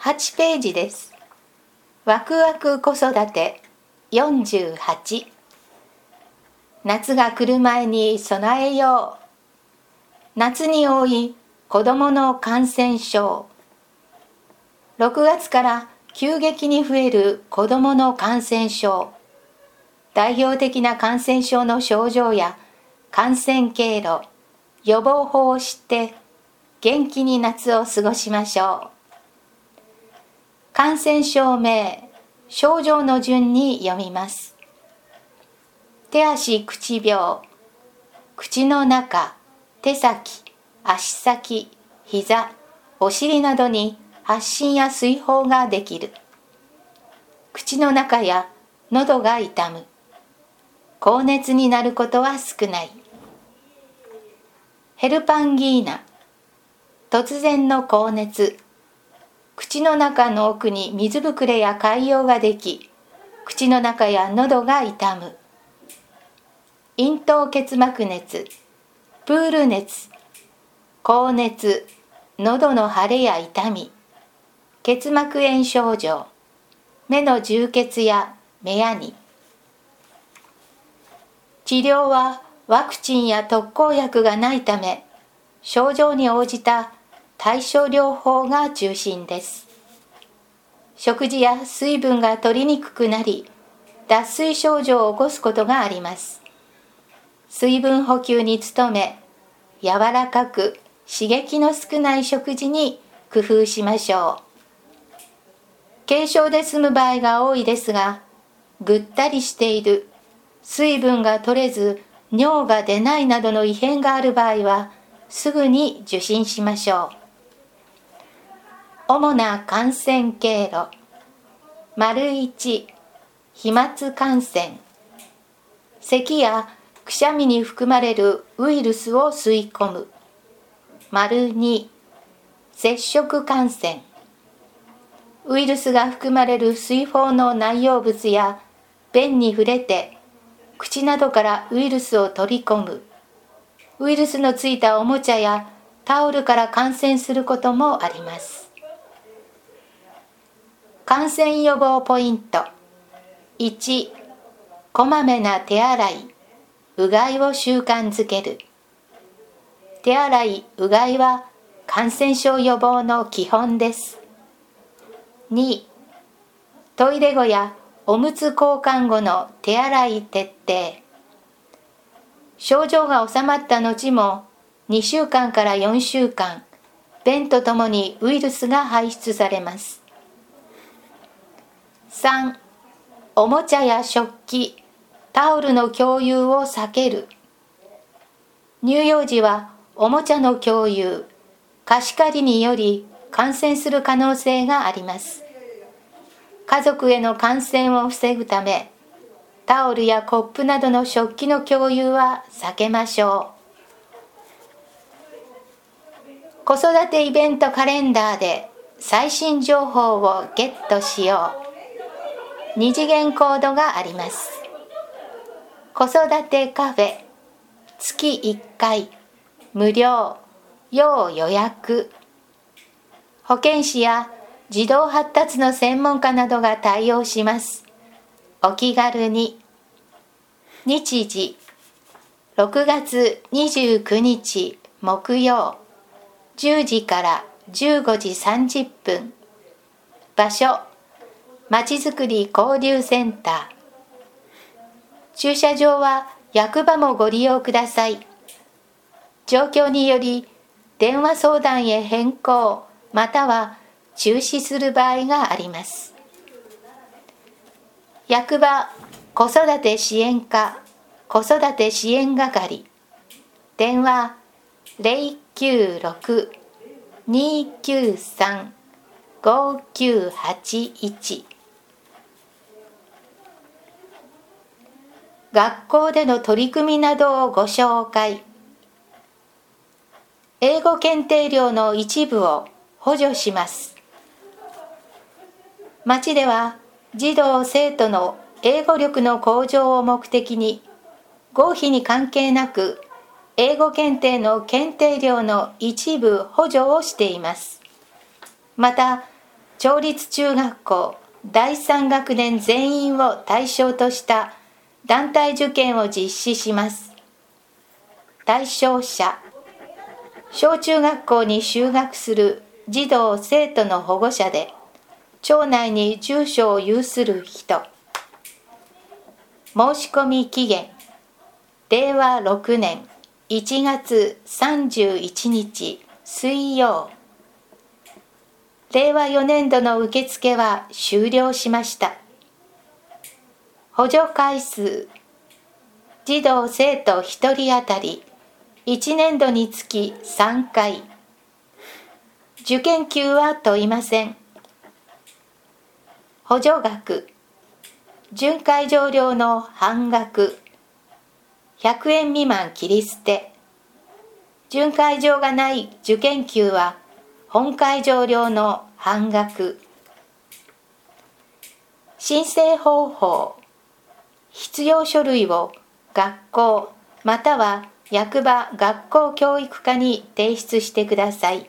8ページです。ワクワク子育て48。夏が来る前に備えよう。夏に多い子どもの感染症。6月から急激に増える子どもの感染症。代表的な感染症の症状や感染経路、予防法を知って元気に夏を過ごしましょう。感染症名、症状の順に読みます。手足口病、口の中、手先、足先、膝、お尻などに発疹や水疱ができる。口の中や喉が痛む。高熱になることは少ない。ヘルパンギーナ、突然の高熱。口の中の奥に水ぶくれや潰瘍ができ、口の中や喉が痛む。咽頭結膜熱、プール熱、高熱、喉の腫れや痛み、結膜炎症状、目の充血や目やに。治療はワクチンや特効薬がないため、症状に応じた対処療法が中心です。食事や水分が取りにくくなり、脱水症状を起こすことがあります。水分補給に努め、柔らかく刺激の少ない食事に工夫しましょう。軽症で済む場合が多いですが、ぐったりしている、水分が取れず尿が出ないなどの異変がある場合は、すぐに受診しましょう。主な感染経路。1、飛沫感染。咳やくしゃみに含まれるウイルスを吸い込む。2、接触感染。ウイルスが含まれる水疱の内容物や便に触れて口などからウイルスを取り込む。ウイルスのついたおもちゃやタオルから感染することもあります。感染予防ポイント。1、こまめな手洗い、うがいを習慣づける。手洗い、うがいは感染症予防の基本です。2、トイレ後やおむつ交換後の手洗い徹底。症状が治まった後も2週間から4週間、便とともにウイルスが排出されます。3、おもちゃや食器、タオルの共有を避ける。乳幼児はおもちゃの共有、貸し借りにより感染する可能性があります。家族への感染を防ぐため、タオルやコップなどの食器の共有は避けましょう。子育てイベントカレンダーで最新情報をゲットしよう。2次元コードがあります。子育てカフェ、月1回、無料、要予約。保健師や児童発達の専門家などが対応します。お気軽に。日時、6月29日木曜、10時から15時30分。場所、まちづくり交流センター。駐車場は役場もご利用ください。状況により電話相談へ変更または中止する場合があります。役場子育て支援課子育て支援係。電話096-293-5981。学校での取り組みなどをご紹介。英語検定料の一部を補助します。町では児童生徒の英語力の向上を目的に合否に関係なく英語検定の検定料の一部補助をしています。また町立中学校第3学年全員を対象とした団体受験を実施します。対象者、小中学校に就学する児童生徒の保護者で町内に住所を有する人。申し込み期限、令和6年1月31日水曜。令和4年度の受付は終了しました。補助回数、児童生徒1人当たり1年度につき3回。受験給は問いません。補助額、巡回場料の半額、100円未満切り捨て。巡回場がない受験給は本会場料の半額。申請方法、必要書類を学校または役場学校教育課に提出してください。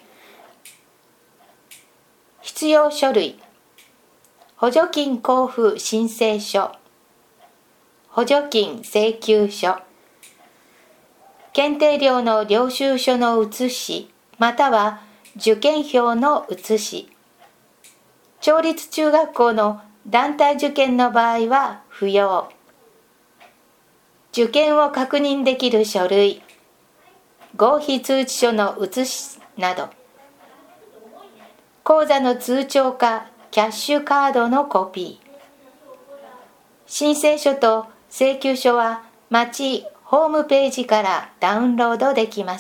必要書類、補助金交付申請書、補助金請求書、検定料の領収書の写しまたは受験票の写し。町立中学校の団体受験の場合は不要。受験を確認できる書類、合否通知書の写しなど、口座の通帳かキャッシュカードのコピー。申請書と請求書は町ホームページからダウンロードできます。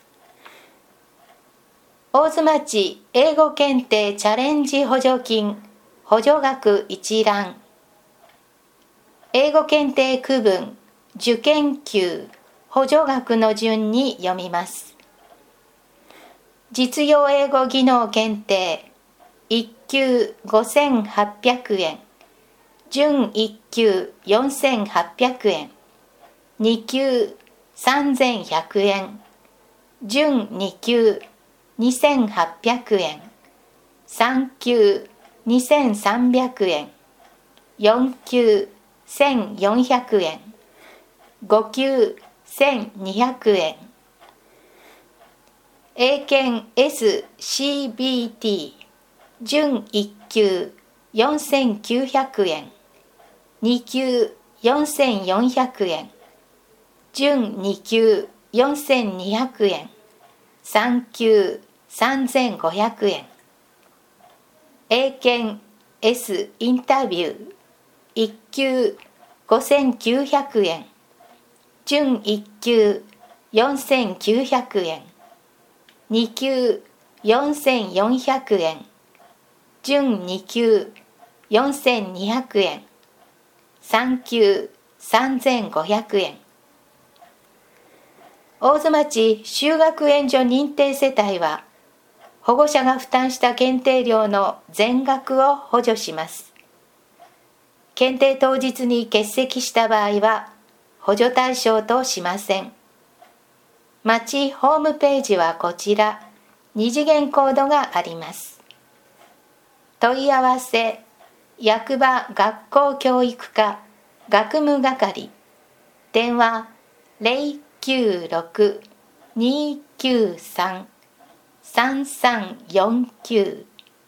大津町英語検定チャレンジ補助金補助額一覧。英語検定区分受験給補助額の順に読みます。実用英語技能検定1級5800円、準1級4800円、2級3100円、準2級2800円、3級2300円、4級1400円、5級1200円。英検 SCBT 準1級4900円、2級4400円、準2級4200円、3級3500円。英検 S インタビュー1級5900円、準1級4900円、2級4400円、準2級4200円、3級3500円。大津町就学援助認定世帯は保護者が負担した検定料の全額を補助します。検定当日に欠席した場合は補助対象としません。町ホームページはこちら、2次元コードがあります。問い合わせ、役場学校教育課学務係、電話096-293-3349。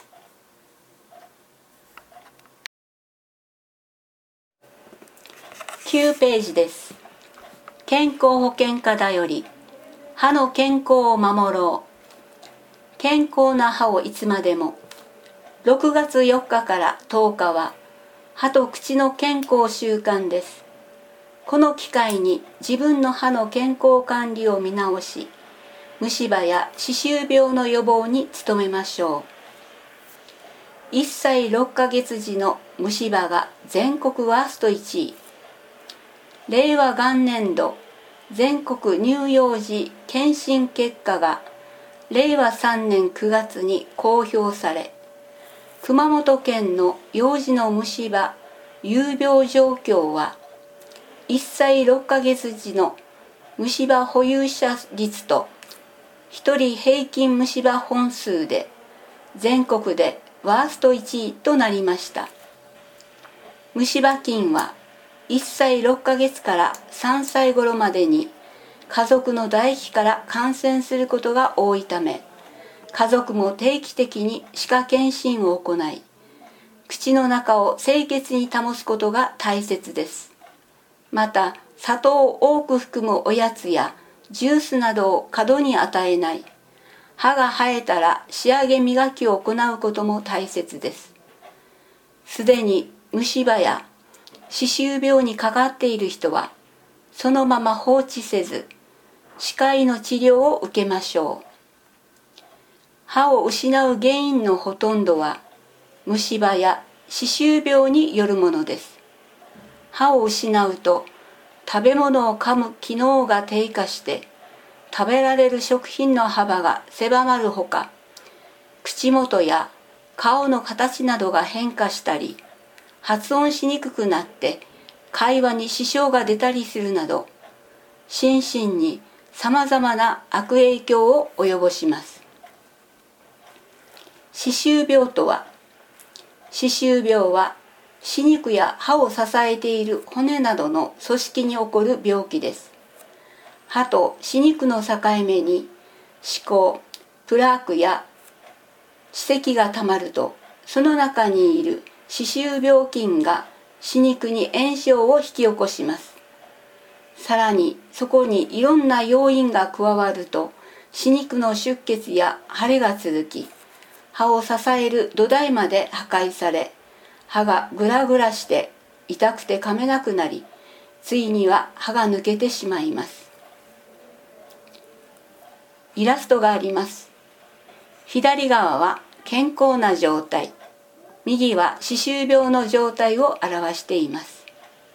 9ページです。健康保険課だより歯の健康を守ろう。健康な歯をいつまでも。6月4日から10日は歯と口の健康週間です。この機会に自分の歯の健康管理を見直し、虫歯や歯周病の予防に努めましょう。1歳6ヶ月時の虫歯が全国ワースト1位。令和元年度全国乳幼児検診結果が令和3年9月に公表され、熊本県の幼児の虫歯有病状況は1歳6ヶ月時の虫歯保有者率と1人平均虫歯本数で全国でワースト1位となりました。虫歯菌は1歳6ヶ月から3歳頃までに家族の唾液から感染することが多いため、家族も定期的に歯科検診を行い、口の中を清潔に保つことが大切です。また、砂糖を多く含むおやつやジュースなどを過度に与えない、歯が生えたら仕上げ磨きを行うことも大切です。すでに虫歯や歯周病にかかっている人は、そのまま放置せず、歯科医の治療を受けましょう。歯を失う原因のほとんどは、虫歯や歯周病によるものです。歯を失うと、食べ物を噛む機能が低下して、食べられる食品の幅が狭まるほか、口元や顔の形などが変化したり、発音しにくくなって会話に支障が出たりするなど、心身にさまざまな悪影響を及ぼします。歯周病とは、歯周病は歯肉や歯を支えている骨などの組織に起こる病気です。歯と歯肉の境目に歯垢、プラークや歯石がたまると、その中にいる歯周病菌が歯肉に炎症を引き起こします。さらにそこにいろんな要因が加わると、歯肉の出血や腫れが続き、歯を支える土台まで破壊され、歯がグラグラして痛くて噛めなくなり、ついには歯が抜けてしまいます。イラストがあります。左側は健康な状態、右は歯周病の状態を表しています。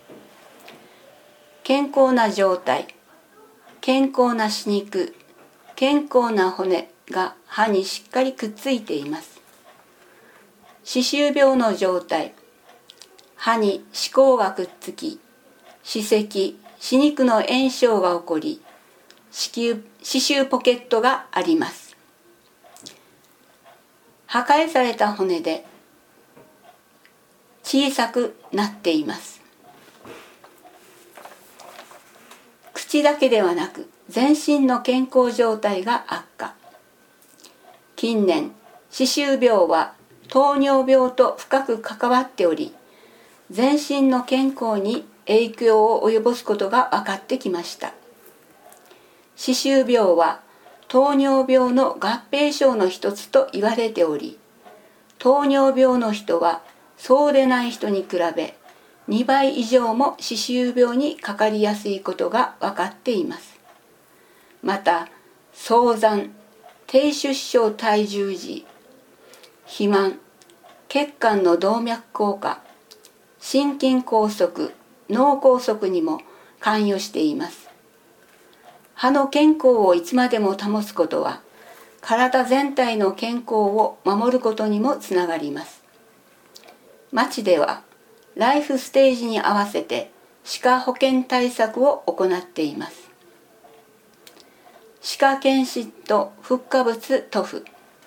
健康な状態、健康な歯肉、健康な骨が歯にしっかりくっついています。歯周病の状態、歯に歯垢がくっつき、歯石、歯肉の炎症が起こり、歯周ポケットがあります。破壊された骨で小さくなっています。口だけではなく、全身の健康状態が悪化。近年、歯周病は糖尿病と深く関わっており、全身の健康に影響を及ぼすことが分かってきました。歯周病は糖尿病の合併症の一つと言われており、糖尿病の人はそうでない人に比べ2倍以上も歯周病にかかりやすいことが分かっています。また、早産、低出生体重児、肥満、血管の動脈硬化、心筋梗塞、脳梗塞にも関与しています。歯の健康をいつまでも保つことは、体全体の健康を守ることにもつながります。町では、ライフステージに合わせて歯科保健対策を行っています。歯科検診とフッ化物塗布。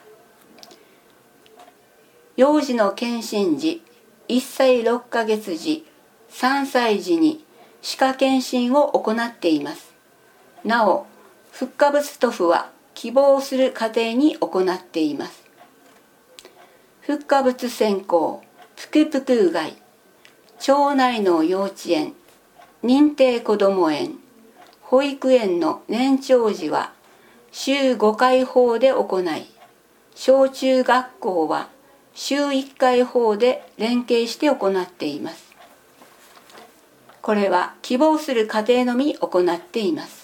幼児の検診時、1歳6ヶ月時、3歳時に歯科検診を行っています。なお、フッ化物塗布は希望する家庭に行っています。フッ化物潜行、ぷくぷくうがい、町内の幼稚園、認定こども園、保育園の年長児は週5回法で行い、小中学校は週1回法で連携して行っています。これは希望する家庭のみ行っています。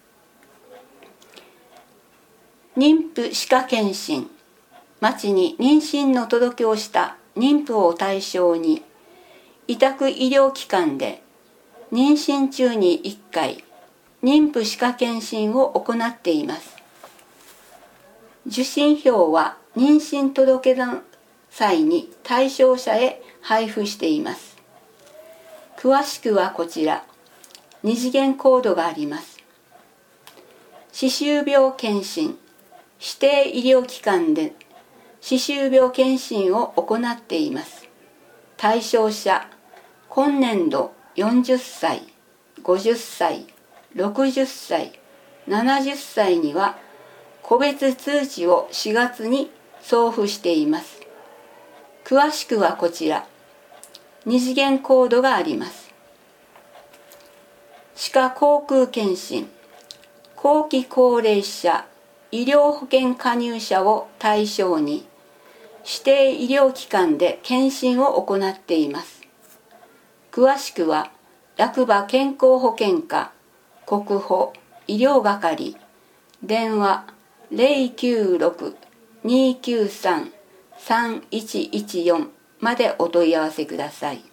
妊婦歯科検診。町に妊娠の届けをした妊婦を対象に、委託医療機関で妊娠中に1回、妊婦歯科検診を行っています。受診票は妊娠届の際に対象者へ配布しています。詳しくはこちら、2次元コードがあります。歯周病検診、指定医療機関で歯周病検診を行っています。対象者、今年度40歳、50歳、60歳、70歳には個別通知を4月に送付しています。詳しくはこちら、2次元コードがあります。歯科口腔検診、後期高齢者医療保険加入者を対象に指定医療機関で検診を行っています。詳しくは役場健康保険課国保医療係電話 096-293-3114 までお問い合わせください。